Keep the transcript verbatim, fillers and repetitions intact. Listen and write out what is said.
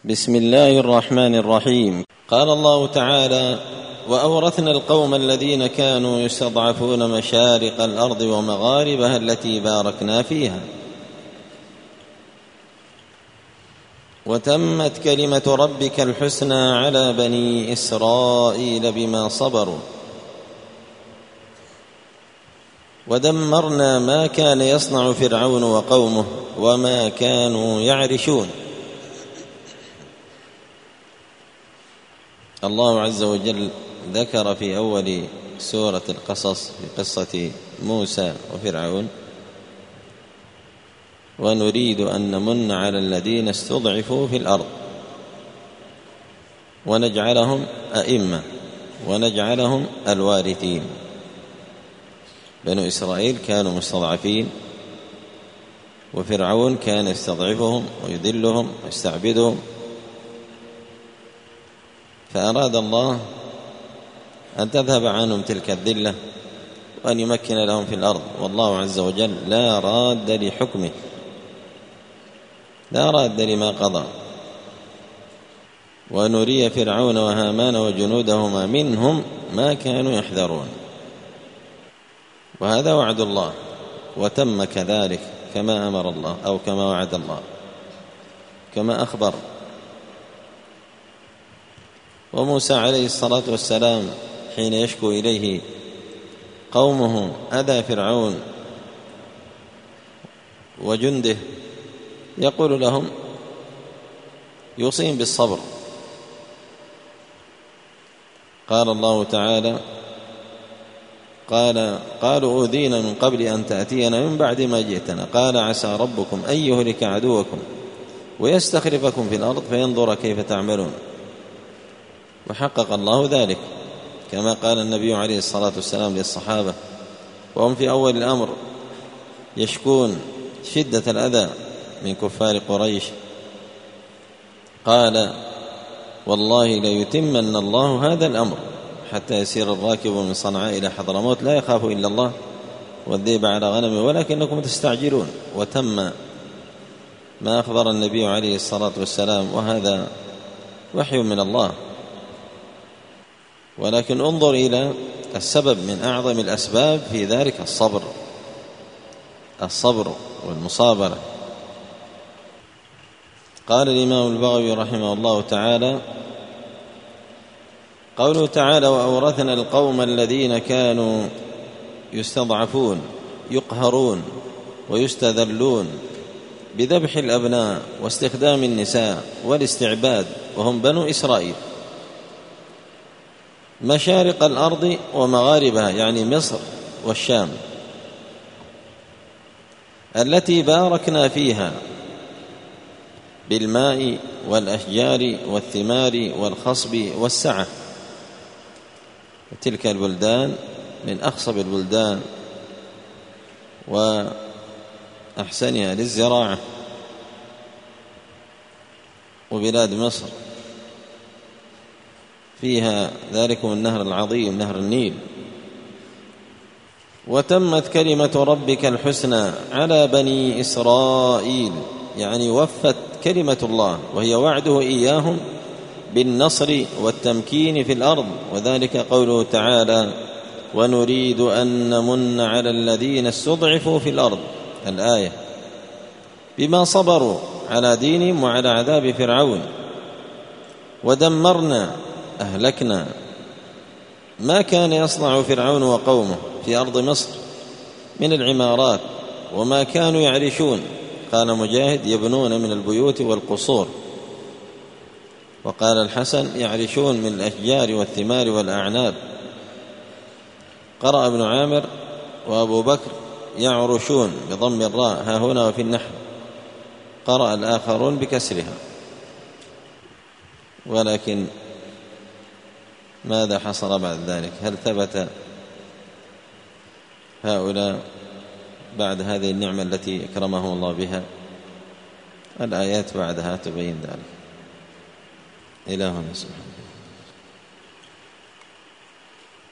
بسم الله الرحمن الرحيم. قال الله تعالى: وأورثنا القوم الذين كانوا يستضعفون مشارق الأرض ومغاربها التي باركنا فيها وتمت كلمة ربك الحسنى على بني إسرائيل بما صبروا ودمرنا ما كان يصنع فرعون وقومه وما كانوا يعرشون. الله عز وجل ذكر في أول سورة القصص في قصة موسى وفرعون: ونريد أن نمن على الذين استضعفوا في الأرض ونجعلهم أئمة ونجعلهم الوارثين. بنو إسرائيل كانوا مستضعفين، وفرعون كان يستضعفهم ويذلهم ويستعبدهم، فأراد الله أن تذهب عنهم تلك الذلة وأن يمكن لهم في الأرض. والله عز وجل لا راد لحكمه، لا راد لما قضى. ونري فرعون وهامان وجنودهما منهم ما كانوا يحذرون. وهذا وعد الله، وتم كذلك كما أمر الله أو كما وعد الله كما أخبر. وموسى عليه الصلاة والسلام حين يشكو إليه قومه أذى فرعون وجنده يقول لهم، يوصيهم بالصبر. قال الله تعالى: قال قالوا أوذينا من قبل أن تأتينا من بعد ما جئتنا قال عسى ربكم أن يهلك عدوكم ويستخلفكم في الأرض فينظر كيف تعملون. وحقق الله ذلك كما قال النبي عليه الصلاة والسلام للصحابة وهم في أول الأمر يشكون شدة الأذى من كفار قريش: قال: والله ليتمن الله هذا الأمر حتى يسير الراكب من صنعاء إلى حضرموت لا يخاف إلا الله والذئب على غنمه ولكنكم تستعجلون. وتم ما أخبر النبي عليه الصلاة والسلام، وهذا وحي من الله. ولكن انظر إلى السبب من أعظم الأسباب في ذلك: الصبر الصبر والمصابرة. قال الإمام البغوي رحمه الله تعالى: قوله تعالى: وأورثنا القوم الذين كانوا يستضعفون يقهرون ويستذلون بذبح الأبناء واستخدام النساء والاستعباد، وهم بنو إسرائيل، مشارق الأرض ومغاربها يعني مصر والشام، التي باركنا فيها بالماء والأشجار والثمار والخصب والسعة. تلك البلدان من أخصب البلدان وأحسنها للزراعة، وبلاد مصر فيها ذلكم النهر العظيم نهر النيل. وتمت كلمة ربك الحسنى على بني إسرائيل، يعني وفت كلمة الله وهي وعده إياهم بالنصر والتمكين في الأرض. وذلك قوله تعالى: ونريد أن نمن على الذين استضعفوا في الأرض، الآية، بما صبروا على دينهم وعلى عذاب فرعون. ودمرنا أهلكنا ما كان يصنع فرعون وقومه في أرض مصر من العمارات وما كانوا يعرشون. قال مجاهد: يبنون من البيوت والقصور. وقال الحسن: يعرشون من الأشجار والثمار والأعناب. قرأ ابن عامر وأبو بكر: يعرشون بضم الراء ها هنا وفي النحو. قرأ الآخرون بكسرها. ولكن ماذا حصل بعد ذلك؟ هل ثبت هؤلاء بعد هذه النعمة التي أكرمهم الله بها؟ الآيات بعدها تبين ذلك. إلهنا سبحانه.